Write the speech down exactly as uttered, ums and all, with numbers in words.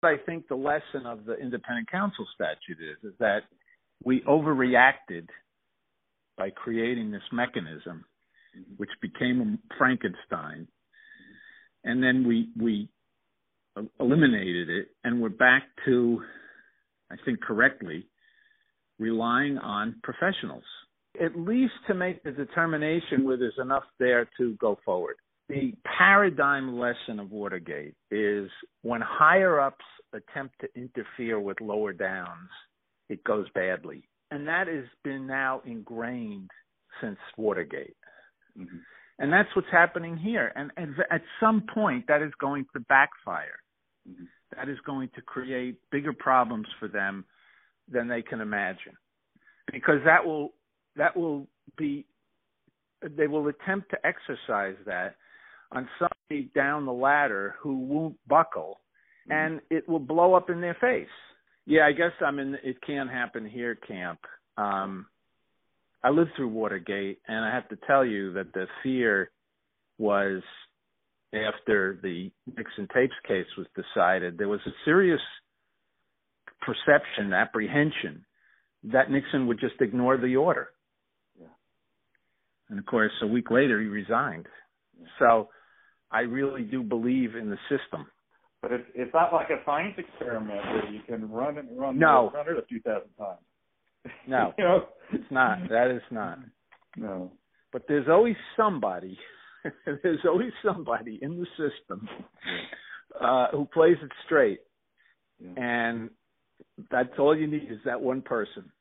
I think the lesson of the independent counsel statute is, is that we overreacted by creating this mechanism, which became Frankenstein, and then we we eliminated it, and we're back to, I think correctly, relying on professionals, at least to make the determination where there's enough there to go forward. The paradigm lesson of Watergate is when higher-ups attempt to interfere with lower downs, it goes badly. And that has been now ingrained since Watergate. Mm-hmm. And that's what's happening here. And, and at some point, that is going to backfire. Mm-hmm. That is going to create bigger problems for them than they can imagine. Because that will that will be, they will attempt to exercise that on somebody down the ladder who won't buckle, mm-hmm. and it will blow up in their face. Yeah, I guess I'm in it can happen here camp. Um, I lived through Watergate, and I have to tell you that the fear was, after the Nixon tapes case was decided, there was a serious perception, apprehension, that Nixon would just ignore the order. Yeah. And, of course, a week later, he resigned. Yeah. So I really do believe in the system. But it's, it's not like a science experiment where you can run it, run, no. run it a few thousand times. No, you know? It's not. That is not. No. But there's always somebody, there's always somebody in the system uh, who plays it straight. Yeah. And that's all you need is that one person.